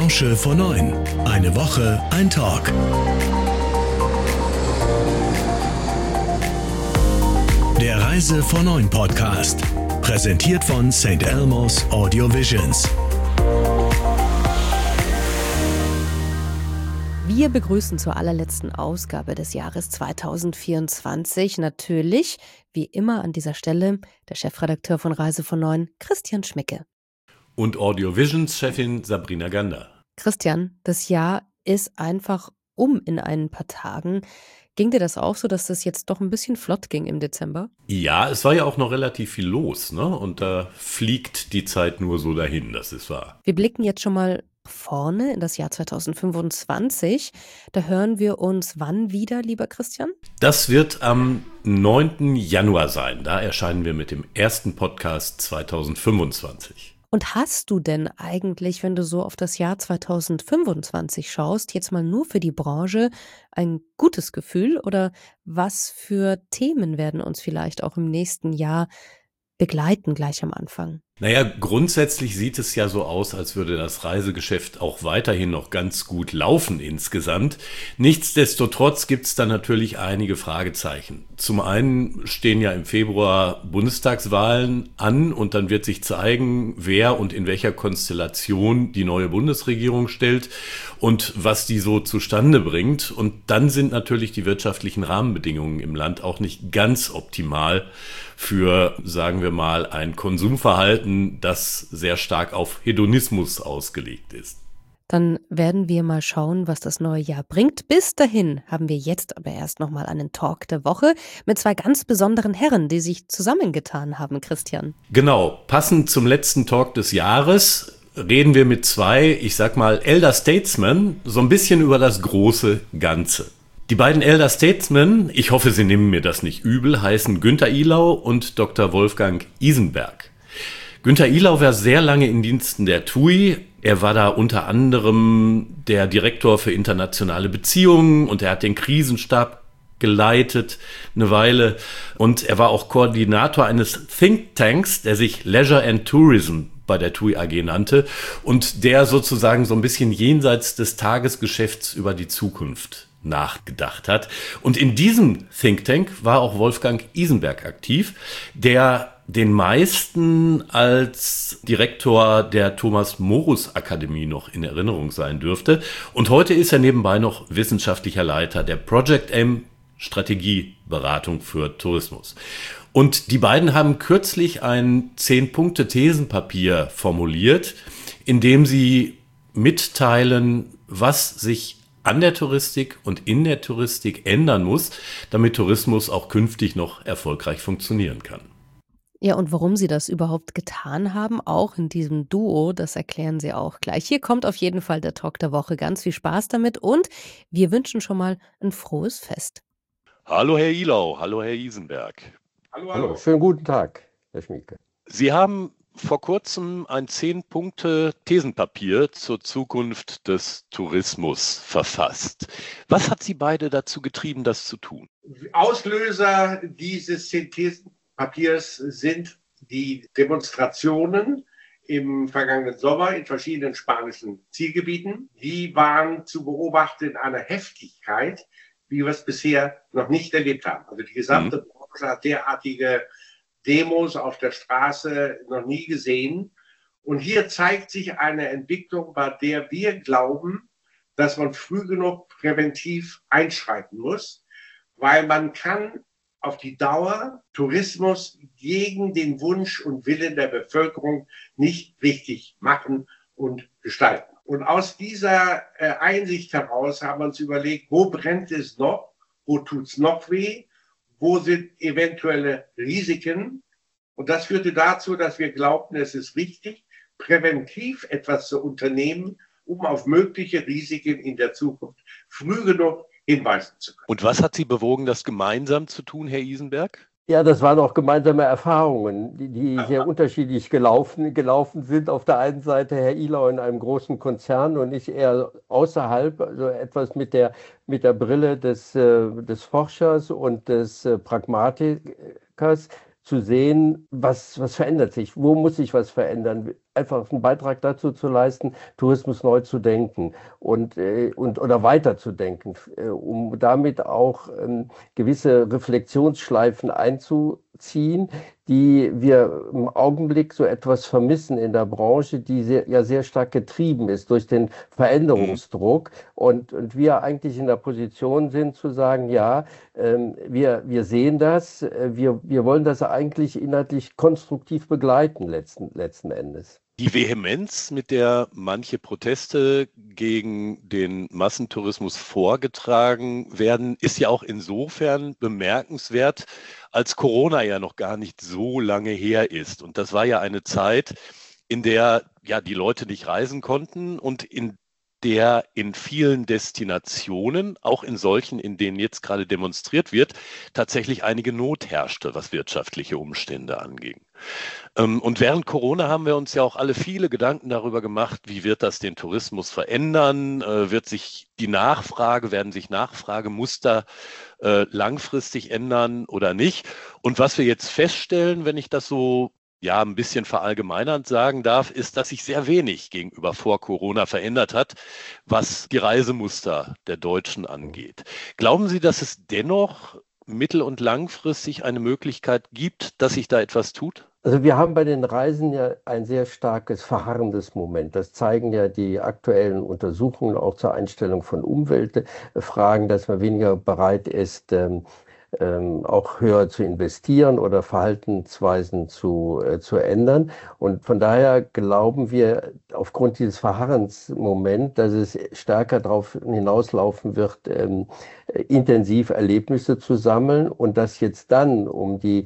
Branche vor 9. Eine Woche, ein Talk. Der Reise vor 9 Podcast. Präsentiert von St. Elmo's Audio Visions. Wir begrüßen zur allerletzten Ausgabe des Jahres 2024 natürlich, wie immer an dieser Stelle, der Chefredakteur von Reise von 9, Christian Schmicke. Und Audio Visions-Chefin Sabrina Gander. Christian, das Jahr ist einfach in ein paar Tagen. Ging dir das auch so, dass das jetzt doch ein bisschen flott ging im Dezember? Ja, es war ja auch noch relativ viel los, ne? Und da fliegt die Zeit nur so dahin, das ist wahr. Wir blicken jetzt schon mal vorne in das Jahr 2025. Da hören wir uns wann wieder, lieber Christian? Das wird am 9. Januar sein. Da erscheinen wir mit dem ersten Podcast 2025. Und hast du denn eigentlich, wenn du so auf das Jahr 2025 schaust, jetzt mal nur für die Branche ein gutes Gefühl oder was für Themen werden uns vielleicht auch im nächsten Jahr begleiten gleich am Anfang? Naja, grundsätzlich sieht es ja so aus, als würde das Reisegeschäft auch weiterhin noch ganz gut laufen insgesamt. Nichtsdestotrotz gibt es da natürlich einige Fragezeichen. Zum einen stehen ja im Februar Bundestagswahlen an und dann wird sich zeigen, wer und in welcher Konstellation die neue Bundesregierung stellt und was die so zustande bringt. Und dann sind natürlich die wirtschaftlichen Rahmenbedingungen im Land auch nicht ganz optimal für, sagen wir mal, ein Konsumverhalten, das sehr stark auf Hedonismus ausgelegt ist. Dann werden wir mal schauen, was das neue Jahr bringt. Bis dahin haben wir jetzt aber erst nochmal einen Talk der Woche mit zwei ganz besonderen Herren, die sich zusammengetan haben, Christian. Genau, passend zum letzten Talk des Jahres reden wir mit zwei, ich sag mal, Elder Statesmen, so ein bisschen über das große Ganze. Die beiden Elder Statesmen, ich hoffe, Sie nehmen mir das nicht übel, heißen Günther Ihlau und Dr. Wolfgang Isenberg. Günther Ihlau war sehr lange in Diensten der TUI. Er war da unter anderem der Direktor für internationale Beziehungen und er hat den Krisenstab geleitet eine Weile. Und er war auch Koordinator eines Thinktanks, der sich Leisure and Tourism bei der TUI AG nannte und der sozusagen so ein bisschen jenseits des Tagesgeschäfts über die Zukunft nachgedacht hat. Und in diesem Think Tank war auch Wolfgang Isenberg aktiv, der den meisten als Direktor der Thomas-Morus-Akademie noch in Erinnerung sein dürfte. Und heute ist er nebenbei noch wissenschaftlicher Leiter der Project M Strategieberatung für Tourismus. Und die beiden haben kürzlich ein 10-Punkte-Thesenpapier formuliert, in dem sie mitteilen, was sich an der Touristik und in der Touristik ändern muss, damit Tourismus auch künftig noch erfolgreich funktionieren kann. Ja, und warum sie das überhaupt getan haben, auch in diesem Duo, das erklären sie auch gleich. Hier kommt auf jeden Fall der Talk der Woche. Ganz viel Spaß damit und wir wünschen schon mal ein frohes Fest. Hallo Herr Ihlau, hallo Herr Isenberg. Hallo, schönen guten Tag, Herr Schmiedke. Sie haben vor kurzem ein 10-Punkte-Thesenpapier zur Zukunft des Tourismus verfasst. Was hat Sie beide dazu getrieben, das zu tun? Auslöser dieses 10-Thesen-Papiers sind die Demonstrationen im vergangenen Sommer in verschiedenen spanischen Zielgebieten. Die waren zu beobachten in einer Heftigkeit, wie wir es bisher noch nicht erlebt haben. Also die gesamte Branche hat derartige Demos auf der Straße noch nie gesehen. Und hier zeigt sich eine Entwicklung, bei der wir glauben, dass man früh genug präventiv einschreiten muss, weil man kann auf die Dauer Tourismus gegen den Wunsch und Willen der Bevölkerung nicht richtig machen und gestalten. Und aus dieser Einsicht heraus haben wir uns überlegt, wo brennt es noch, wo tut es noch weh, wo sind eventuelle Risiken. Und das führte dazu, dass wir glaubten, es ist wichtig, präventiv etwas zu unternehmen, um auf mögliche Risiken in der Zukunft früh genug hinweisen zu können. Und was hat Sie bewogen, das gemeinsam zu tun, Herr Isenberg? Ja, das waren auch gemeinsame Erfahrungen, die sehr unterschiedlich gelaufen sind. Auf der einen Seite Herr Ihlau in einem großen Konzern und ich eher außerhalb, also etwas mit der Brille des Forschers und des Pragmatikers zu sehen, was verändert sich, wo muss sich was verändern, einfach einen Beitrag dazu zu leisten, Tourismus neu zu denken und oder weiterzudenken, um damit auch gewisse Reflexionsschleifen einzuziehen, die wir im Augenblick so etwas vermissen in der Branche, die sehr stark getrieben ist durch den Veränderungsdruck und wir eigentlich in der Position sind zu sagen, ja, wir sehen das, wir wollen das eigentlich inhaltlich konstruktiv begleiten letzten Endes. Die Vehemenz, mit der manche Proteste gegen den Massentourismus vorgetragen werden, ist ja auch insofern bemerkenswert, als Corona ja noch gar nicht so lange her ist. Und das war ja eine Zeit, in der ja die Leute nicht reisen konnten und in der in vielen Destinationen, auch in solchen, in denen jetzt gerade demonstriert wird, tatsächlich einige Not herrschte, was wirtschaftliche Umstände anging. Und während Corona haben wir uns ja auch alle viele Gedanken darüber gemacht, wie wird das den Tourismus verändern? Werden sich Nachfragemuster langfristig ändern oder nicht? Und was wir jetzt feststellen, wenn ich das so ein bisschen verallgemeinernd sagen darf, ist, dass sich sehr wenig gegenüber vor Corona verändert hat, was die Reisemuster der Deutschen angeht. Glauben Sie, dass es dennoch mittel- und langfristig eine Möglichkeit gibt, dass sich da etwas tut? Also wir haben bei den Reisen ja ein sehr starkes verharrendes Moment. Das zeigen ja die aktuellen Untersuchungen auch zur Einstellung von Umweltfragen, dass man weniger bereit ist, auch höher zu investieren oder Verhaltensweisen zu ändern. Und von daher glauben wir aufgrund dieses Verharrensmoments, dass es stärker darauf hinauslaufen wird, intensiv Erlebnisse zu sammeln und dass jetzt dann, um die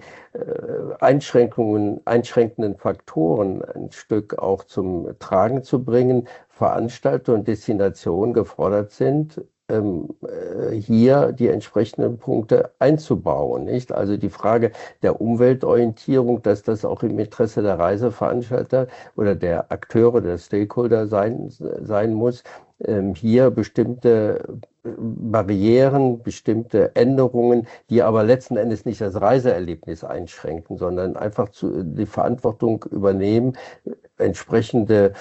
einschränkenden Faktoren ein Stück auch zum Tragen zu bringen, Veranstalter und Destinationen gefordert sind, hier die entsprechenden Punkte einzubauen, nicht? Also die Frage der Umweltorientierung, dass das auch im Interesse der Reiseveranstalter oder der Akteure, der Stakeholder sein muss, hier bestimmte Barrieren, bestimmte Änderungen, die aber letzten Endes nicht das Reiseerlebnis einschränken, sondern einfach die Verantwortung übernehmen, entsprechende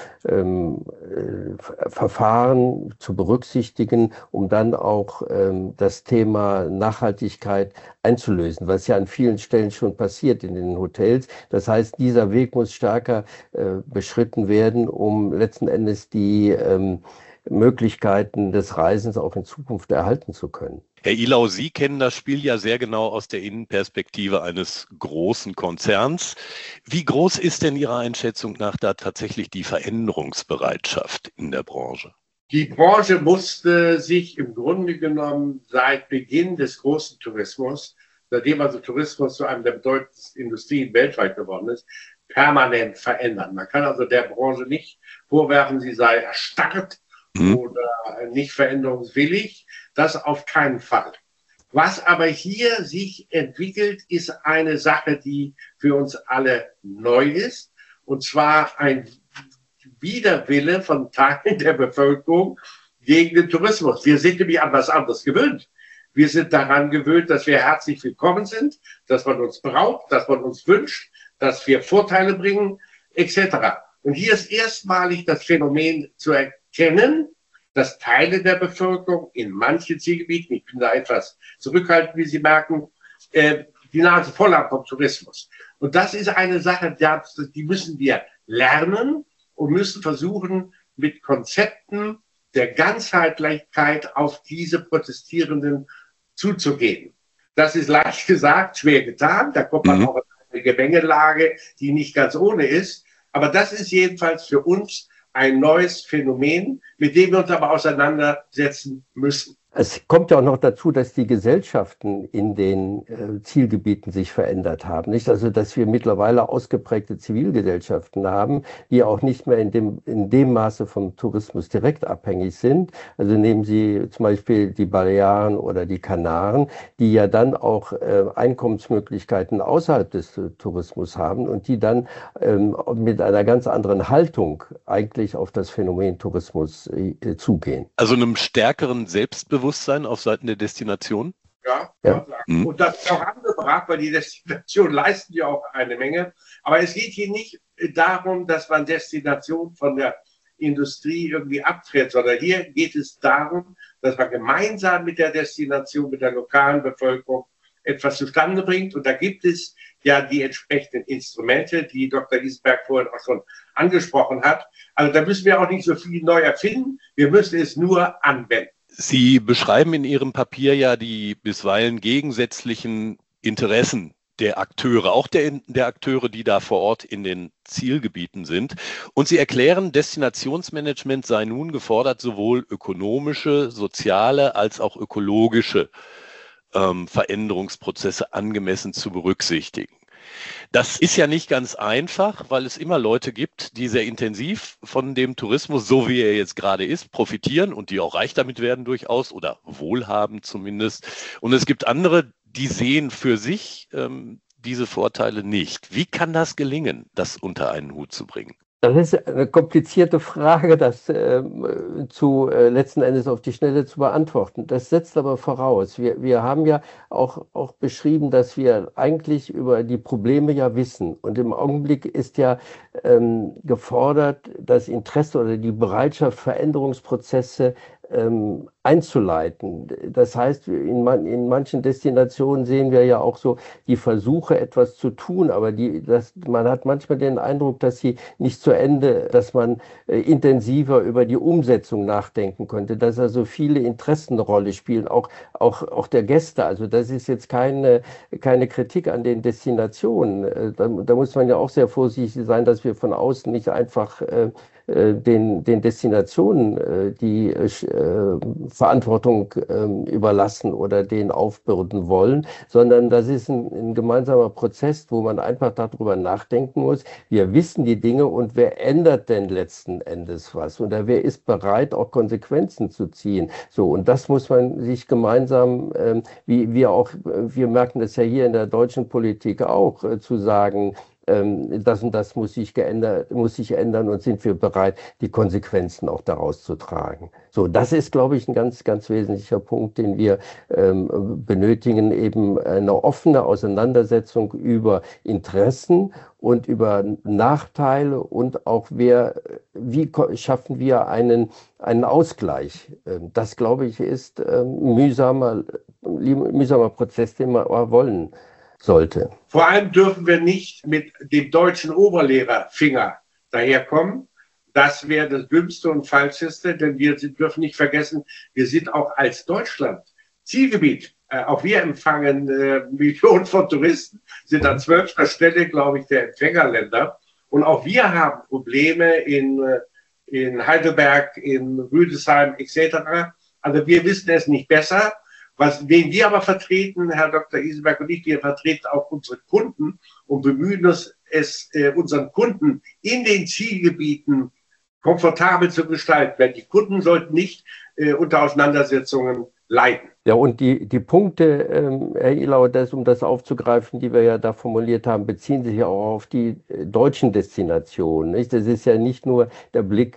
Verfahren zu berücksichtigen, um dann auch das Thema Nachhaltigkeit einzulösen, was ja an vielen Stellen schon passiert in den Hotels. Das heißt, dieser Weg muss stärker beschritten werden, um letzten Endes die Möglichkeiten des Reisens auch in Zukunft erhalten zu können. Herr Ihlau, Sie kennen das Spiel ja sehr genau aus der Innenperspektive eines großen Konzerns. Wie groß ist denn Ihrer Einschätzung nach da tatsächlich die Veränderungsbereitschaft in der Branche? Die Branche musste sich im Grunde genommen seit Beginn des großen Tourismus, seitdem also Tourismus zu einem der bedeutendsten Industrien weltweit geworden ist, permanent verändern. Man kann also der Branche nicht vorwerfen, sie sei erstarrt oder nicht veränderungswillig. Das auf keinen Fall. Was aber hier sich entwickelt, ist eine Sache, die für uns alle neu ist. Und zwar ein Widerwille von Teilen der Bevölkerung gegen den Tourismus. Wir sind nämlich an was anderes gewöhnt. Wir sind daran gewöhnt, dass wir herzlich willkommen sind, dass man uns braucht, dass man uns wünscht, dass wir Vorteile bringen, etc. Und hier ist erstmalig das Phänomen zu erkennen, dass Teile der Bevölkerung in manchen Zielgebieten, ich bin da etwas zurückhaltend, wie Sie merken, die Nase voll haben vom Tourismus. Und das ist eine Sache, die müssen wir lernen und müssen versuchen, mit Konzepten der Ganzheitlichkeit auf diese Protestierenden zuzugehen. Das ist leicht gesagt, schwer getan. Da kommt man auch in eine Gemengelage, die nicht ganz ohne ist. Aber das ist jedenfalls für uns ein neues Phänomen, mit dem wir uns aber auseinandersetzen müssen. Es kommt ja auch noch dazu, dass die Gesellschaften in den Zielgebieten sich verändert haben. Nicht? Also, dass wir mittlerweile ausgeprägte Zivilgesellschaften haben, die auch nicht mehr in dem Maße vom Tourismus direkt abhängig sind. Also nehmen Sie zum Beispiel die Balearen oder die Kanaren, die ja dann auch Einkommensmöglichkeiten außerhalb des Tourismus haben und die dann mit einer ganz anderen Haltung eigentlich auf das Phänomen Tourismus zugehen. Also einem stärkeren Selbstbewusstsein auf Seiten der Destination? Ja, kann man sagen. Und das ist auch angebracht, weil die Destinationen leisten ja auch eine Menge. Aber es geht hier nicht darum, dass man Destinationen von der Industrie irgendwie abtritt, sondern hier geht es darum, dass man gemeinsam mit der Destination, mit der lokalen Bevölkerung etwas zustande bringt. Und da gibt es ja die entsprechenden Instrumente, die Dr. Isenberg vorhin auch schon angesprochen hat. Also da müssen wir auch nicht so viel neu erfinden. Wir müssen es nur anwenden. Sie beschreiben in Ihrem Papier ja die bisweilen gegensätzlichen Interessen der Akteure, auch der Akteure, die da vor Ort in den Zielgebieten sind. Und Sie erklären, Destinationsmanagement sei nun gefordert, sowohl ökonomische, soziale als auch ökologische Veränderungsprozesse angemessen zu berücksichtigen. Das ist ja nicht ganz einfach, weil es immer Leute gibt, die sehr intensiv von dem Tourismus, so wie er jetzt gerade ist, profitieren und die auch reich damit werden durchaus oder wohlhabend zumindest. Und es gibt andere, die sehen für sich diese Vorteile nicht. Wie kann das gelingen, das unter einen Hut zu bringen? Das ist eine komplizierte Frage, das letzten Endes auf die Schnelle zu beantworten. Das setzt aber voraus. Wir haben ja auch beschrieben, dass wir eigentlich über die Probleme ja wissen. Und im Augenblick ist ja gefordert, das Interesse oder die Bereitschaft, Veränderungsprozesse einzuleiten. Das heißt, in manchen Destinationen sehen wir ja auch so die Versuche, etwas zu tun, aber man hat manchmal den Eindruck, dass sie nicht zu Ende, dass man intensiver über die Umsetzung nachdenken könnte, dass also viele Interessen eine Rolle spielen, auch der Gäste. Also das ist jetzt keine Kritik an den Destinationen. Da muss man ja auch sehr vorsichtig sein, dass wir von außen nicht einfach den Destinationen die Verantwortung überlassen oder den aufbürden wollen, sondern das ist ein gemeinsamer Prozess, wo man einfach darüber nachdenken muss. Wir wissen die Dinge und wer ändert denn letzten Endes was? Oder wer ist bereit, auch Konsequenzen zu ziehen? So, und das muss man sich gemeinsam, wir merken das ja hier in der deutschen Politik auch, zu sagen, das und das muss sich ändern und sind wir bereit, die Konsequenzen auch daraus zu tragen. So, das ist, glaube ich, ein ganz, ganz wesentlicher Punkt, den wir benötigen, eben eine offene Auseinandersetzung über Interessen und über Nachteile und auch wie schaffen wir einen Ausgleich. Das, glaube ich, ist ein mühsamer Prozess, den wir wollen sollte. Vor allem dürfen wir nicht mit dem deutschen Oberlehrerfinger daherkommen. Das wäre das Dümmste und Falscheste, denn wir dürfen nicht vergessen, wir sind auch als Deutschland Zielgebiet. Auch wir empfangen Millionen von Touristen, sind an 12. Stelle, glaube ich, der Empfängerländer. Und auch wir haben Probleme in Heidelberg, in Rüdesheim etc. Also wir wissen es nicht besser. Wen wir aber vertreten, Herr Dr. Isenberg und ich, wir vertreten auch unsere Kunden und bemühen uns, unseren Kunden in den Zielgebieten komfortabel zu gestalten. Weil die Kunden sollten nicht unter Auseinandersetzungen leiden. Ja, und die Punkte, Herr Ihlau, um das aufzugreifen, die wir ja da formuliert haben, beziehen sich ja auch auf die deutschen Destinationen. Nicht? Das ist ja nicht nur der Blick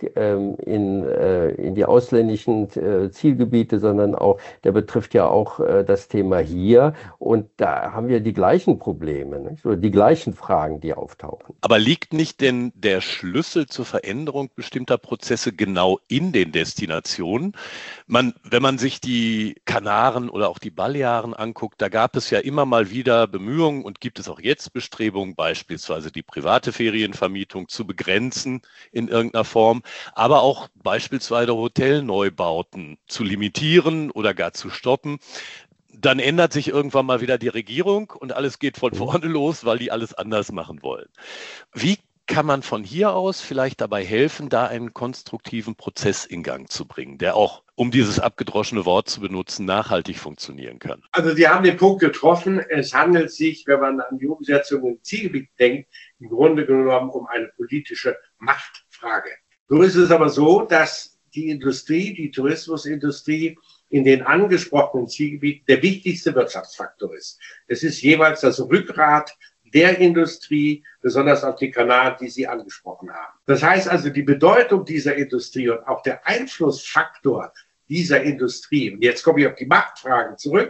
in die ausländischen Zielgebiete, sondern auch, der betrifft ja auch das Thema hier. Und da haben wir die gleichen Probleme, nicht? Oder die gleichen Fragen, die auftauchen. Aber liegt nicht denn der Schlüssel zur Veränderung bestimmter Prozesse genau in den Destinationen? Wenn man sich die Kanaren oder auch die Balearen anguckt, da gab es ja immer mal wieder Bemühungen und gibt es auch jetzt Bestrebungen, beispielsweise die private Ferienvermietung zu begrenzen in irgendeiner Form, aber auch beispielsweise Hotelneubauten zu limitieren oder gar zu stoppen. Dann ändert sich irgendwann mal wieder die Regierung und alles geht von vorne los, weil die alles anders machen wollen. Wie kann man von hier aus vielleicht dabei helfen, da einen konstruktiven Prozess in Gang zu bringen, der auch, um dieses abgedroschene Wort zu benutzen, nachhaltig funktionieren kann? Also Sie haben den Punkt getroffen. Es handelt sich, wenn man an die Umsetzung im Zielgebiet denkt, im Grunde genommen um eine politische Machtfrage. So ist es aber so, dass die Tourismusindustrie in den angesprochenen Zielgebieten der wichtigste Wirtschaftsfaktor ist. Es ist jeweils das Rückgrat der Industrie, besonders auf die Kanaren, die Sie angesprochen haben. Das heißt also, die Bedeutung dieser Industrie und auch der Einflussfaktor dieser Industrie, und jetzt komme ich auf die Machtfragen zurück,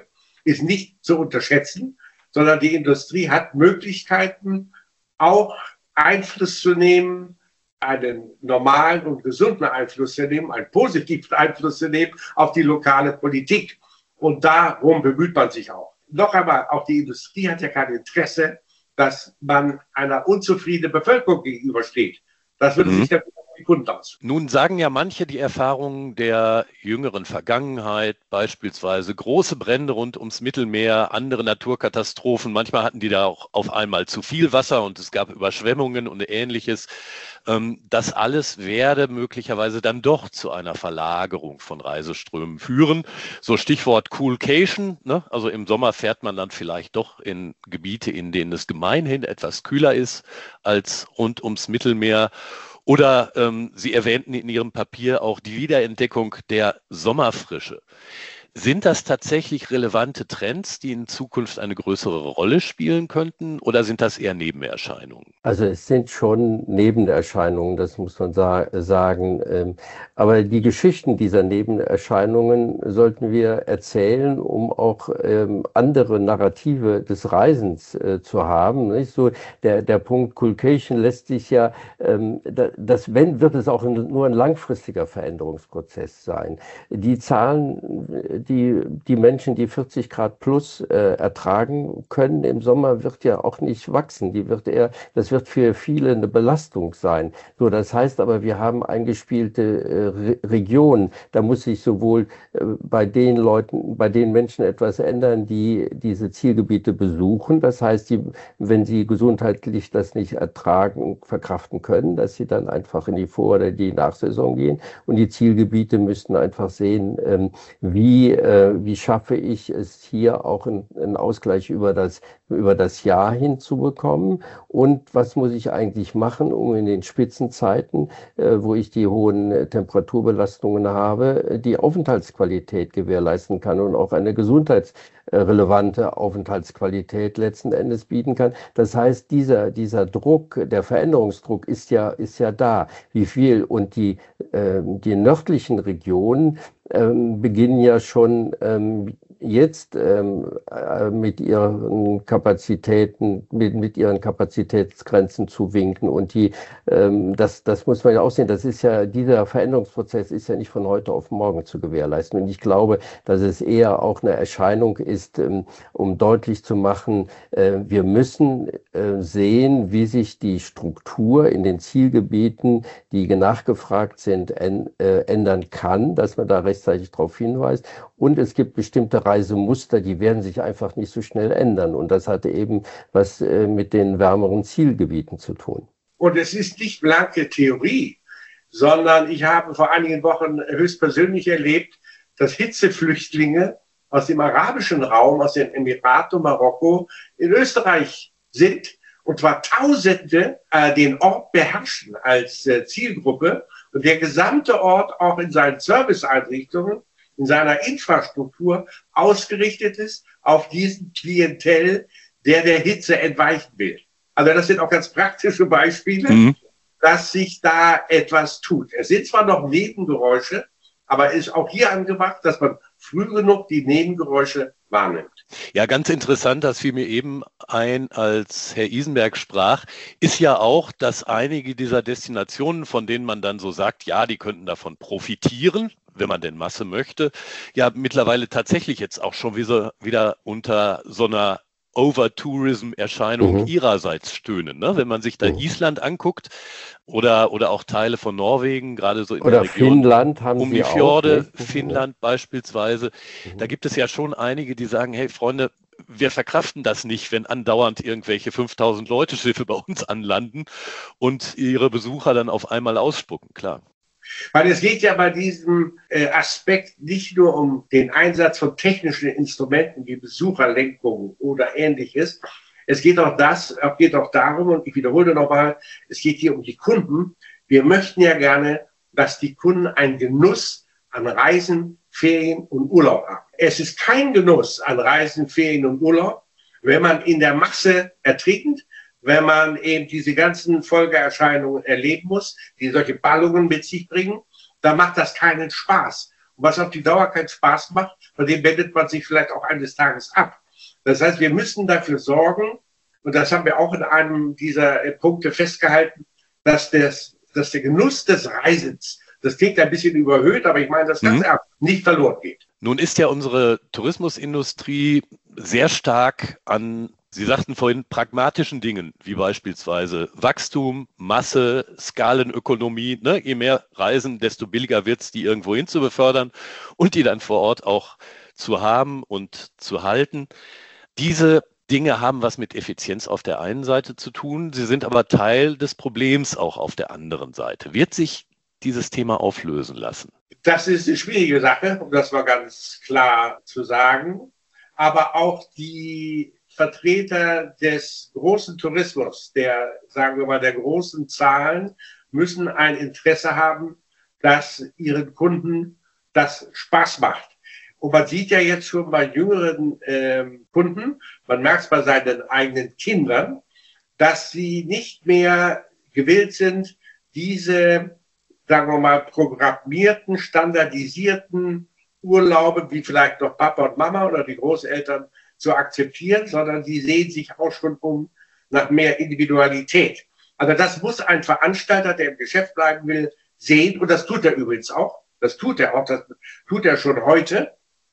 ist nicht zu unterschätzen, sondern die Industrie hat Möglichkeiten, auch Einfluss zu nehmen, einen normalen und gesunden Einfluss zu nehmen, einen positiven Einfluss zu nehmen auf die lokale Politik. Und darum bemüht man sich auch. Noch einmal, auch die Industrie hat ja kein Interesse, dass man einer unzufriedenen Bevölkerung gegenübersteht. Das würde sich dann die Kunden aus. Nun sagen ja manche, die Erfahrungen der jüngeren Vergangenheit, beispielsweise große Brände rund ums Mittelmeer, andere Naturkatastrophen, manchmal hatten die da auch auf einmal zu viel Wasser und es gab Überschwemmungen und Ähnliches. Das alles werde möglicherweise dann doch zu einer Verlagerung von Reiseströmen führen. So Stichwort Coolcation, ne? Also im Sommer fährt man dann vielleicht doch in Gebiete, in denen es gemeinhin etwas kühler ist als rund ums Mittelmeer. Oder Sie erwähnten in Ihrem Papier auch die Wiederentdeckung der Sommerfrische. Sind das tatsächlich relevante Trends, die in Zukunft eine größere Rolle spielen könnten, oder sind das eher Nebenerscheinungen? Also es sind schon Nebenerscheinungen, das muss man sagen. Aber die Geschichten dieser Nebenerscheinungen sollten wir erzählen, um auch andere Narrative des Reisens zu haben. Nicht? So der Punkt Coolcation lässt sich ja, wird es auch nur ein langfristiger Veränderungsprozess sein. Die Zahlen, die Menschen, die 40 Grad plus ertragen können im Sommer, wird ja auch nicht wachsen. Das wird für viele eine Belastung sein. So, das heißt aber, wir haben eingespielte Regionen. Da muss sich sowohl bei den Menschen etwas ändern, die diese Zielgebiete besuchen. Das heißt, wenn sie gesundheitlich das nicht verkraften können, dass sie dann einfach in die Vor- oder die Nachsaison gehen. Und die Zielgebiete müssten einfach sehen, wie schaffe ich es hier auch einen Ausgleich über das Jahr hinzubekommen und was muss ich eigentlich machen, um in den Spitzenzeiten, wo ich die hohen Temperaturbelastungen habe, die Aufenthaltsqualität gewährleisten kann und auch eine gesundheitsrelevante Aufenthaltsqualität letzten Endes bieten kann. Das heißt, dieser Druck, der Veränderungsdruck ist ja da. Wie viel? Und die nördlichen Regionen beginnen ja schon jetzt mit ihren Kapazitäten, mit ihren Kapazitätsgrenzen zu winken. Und das muss man ja auch sehen. Dieser Veränderungsprozess ist ja nicht von heute auf morgen zu gewährleisten. Und ich glaube, dass es eher auch eine Erscheinung ist, um deutlich zu machen, wir müssen sehen, wie sich die Struktur in den Zielgebieten, die nachgefragt sind, ändern kann, dass man da rechtzeitig darauf hinweist. Und es gibt bestimmte Reisemuster, die werden sich einfach nicht so schnell ändern. Und das hatte eben was mit den wärmeren Zielgebieten zu tun. Und es ist nicht blanke Theorie, sondern ich habe vor einigen Wochen höchstpersönlich erlebt, dass Hitzeflüchtlinge aus dem arabischen Raum, aus den Emiraten und Marokko in Österreich sind. Und zwar Tausende den Ort beherrschen als Zielgruppe. Und der gesamte Ort auch in seinen Serviceeinrichtungen, in seiner Infrastruktur ausgerichtet ist auf diesen Klientel, der Hitze entweichen will. Also das sind auch ganz praktische Beispiele, dass sich da etwas tut. Es sind zwar noch Nebengeräusche, aber es ist auch hier angebracht, dass man früh genug die Nebengeräusche wahrnimmt. Ja, ganz interessant, das fiel mir eben ein, als Herr Isenberg sprach, ist ja auch, dass einige dieser Destinationen, von denen man dann so sagt, ja, die könnten davon profitieren, wenn man denn Masse möchte, ja mittlerweile tatsächlich jetzt auch schon wieder unter so einer Over-Tourism-Erscheinung ihrerseits stöhnen. Ne? Wenn man sich da Island anguckt oder auch Teile von Norwegen, gerade so in oder der Region Finnland haben um sie die Fjorde, auch, Finnland beispielsweise, da gibt es ja schon einige, die sagen, hey Freunde, wir verkraften das nicht, wenn andauernd irgendwelche 5000 Leute Schiffe bei uns anlanden und ihre Besucher dann auf einmal ausspucken, klar. Weil es geht ja bei diesem Aspekt nicht nur um den Einsatz von technischen Instrumenten wie Besucherlenkung oder Ähnliches. Es geht auch darum, und ich wiederhole nochmal, es geht hier um die Kunden. Wir möchten ja gerne, dass die Kunden einen Genuss an Reisen, Ferien und Urlaub haben. Es ist kein Genuss an Reisen, Ferien und Urlaub, wenn man in der Masse ertrinkt, wenn man eben diese ganzen Folgeerscheinungen erleben muss, die solche Ballungen mit sich bringen, dann macht das keinen Spaß. und was auf die Dauer keinen Spaß macht, von dem wendet man sich vielleicht auch eines Tages ab. Das heißt, wir müssen dafür sorgen, und das haben wir auch in einem dieser Punkte festgehalten, dass der Genuss des Reisens, das klingt ein bisschen überhöht, aber ich meine das ganz ernst, nicht verloren geht. Nun ist ja unsere Tourismusindustrie sehr stark an, Sie sagten vorhin, pragmatischen Dingen, wie beispielsweise Wachstum, Masse, Skalenökonomie. Ne? Je mehr Reisen, desto billiger wird es, die irgendwo hin zu befördern und die dann vor Ort auch zu haben und zu halten. Diese Dinge haben was mit Effizienz auf der einen Seite zu tun, sie sind aber Teil des Problems auch auf der anderen Seite. Wird sich dieses Thema auflösen lassen? Das ist eine schwierige Sache, um das mal ganz klar zu sagen. Aber auch die Vertreter des großen Tourismus, sagen wir mal, der großen Zahlen, müssen ein Interesse haben, dass ihren Kunden das Spaß macht. Und man sieht ja jetzt schon bei jüngeren Kunden, man merkt es bei seinen eigenen Kindern, dass sie nicht mehr gewillt sind, diese, sagen wir mal, programmierten, standardisierten Urlaube, wie vielleicht noch Papa und Mama oder die Großeltern, zu akzeptieren, sondern die sehen sich auch schon nach mehr Individualität. Also das muss ein Veranstalter, der im Geschäft bleiben will, sehen. Und das tut er übrigens auch. Das tut er schon heute.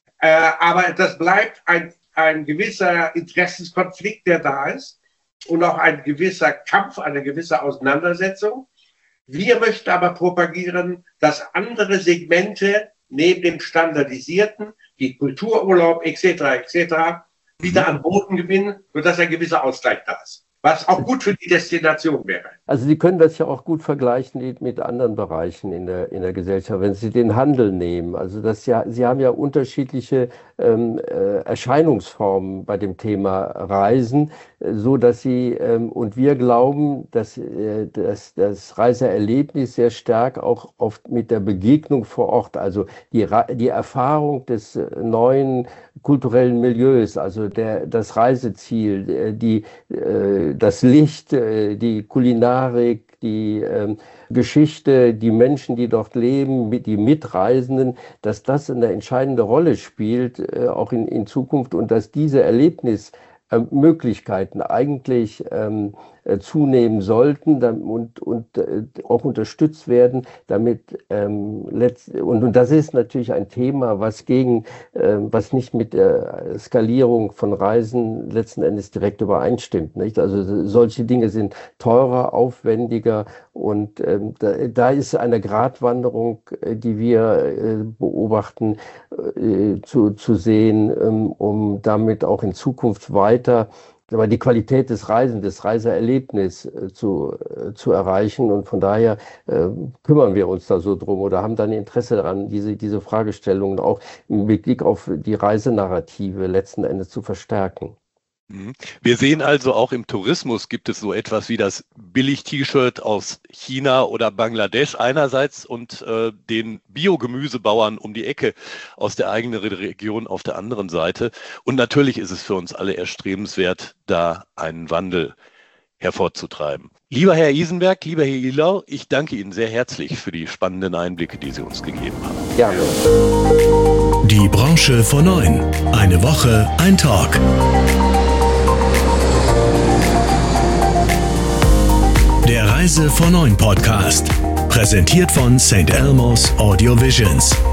Aber das bleibt ein gewisser Interessenskonflikt, der da ist. Und auch ein gewisser Kampf, eine gewisse Auseinandersetzung. Wir möchten aber propagieren, dass andere Segmente neben dem Standardisierten, wie Kultururlaub etc., wieder an Boden gewinnen, sodass ein gewisser Ausgleich da ist. Was auch gut für die Destination wäre. Also Sie können das ja auch gut vergleichen mit anderen Bereichen in der Gesellschaft, wenn Sie den Handel nehmen. Also Sie haben ja unterschiedliche Erscheinungsformen bei dem Thema Reisen, so dass Sie und wir glauben, dass das Reiseerlebnis sehr stark auch oft mit der Begegnung vor Ort, also die Erfahrung des neuen kulturellen Milieus, also das Reiseziel, das Licht, die Kulinarik, die Geschichte, die Menschen, die dort leben, die Mitreisenden, dass das eine entscheidende Rolle spielt, auch in Zukunft, und dass diese Erlebnismöglichkeiten eigentlich zunehmen sollten und auch unterstützt werden, damit und das ist natürlich ein Thema, was nicht mit der Skalierung von Reisen letzten Endes direkt übereinstimmt, nicht? Also solche Dinge sind teurer, aufwendiger, und da ist eine Gratwanderung, die wir beobachten, zu sehen, um damit auch in Zukunft weiter aber die Qualität des Reiseerlebnis zu erreichen. Und von daher kümmern wir uns da so drum oder haben dann Interesse daran, diese Fragestellungen auch mit Blick auf die Reisenarrative letzten Endes zu verstärken. Wir sehen also, auch im Tourismus gibt es so etwas wie das Billig-T-Shirt aus China oder Bangladesch einerseits und den Biogemüsebauern um die Ecke aus der eigenen Region auf der anderen Seite. Und natürlich ist es für uns alle erstrebenswert, da einen Wandel hervorzutreiben. Lieber Herr Isenberg, lieber Herr Ihlau, ich danke Ihnen sehr herzlich für die spannenden Einblicke, die Sie uns gegeben haben. Gerne. Die Branche vor 9. Eine Woche, ein Talk. Der Reise vor 9 Podcast. Präsentiert von St. Elmo's Audio Visions.